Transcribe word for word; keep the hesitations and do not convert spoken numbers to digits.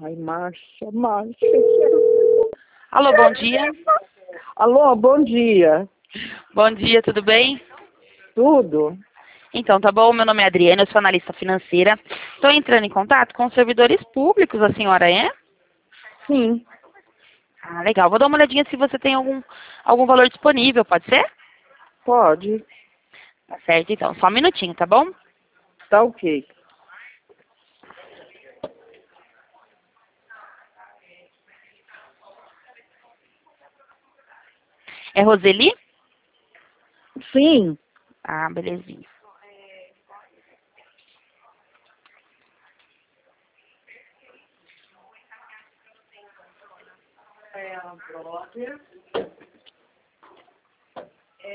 Ai, Márcia, Márcia. Alô, bom dia. Alô, bom dia. Bom dia, tudo bem? Tudo? Então, tá bom? Meu nome é Adriana, eu sou analista financeira. Estou entrando em contato com os servidores públicos, a senhora é? Sim. Ah, legal. Vou dar uma olhadinha se você tem algum, algum valor disponível, pode ser? Pode. Tá certo, então. Só um minutinho, tá bom? Tá ok. É Roseli? Sim. Ah, belezinha. É a própria.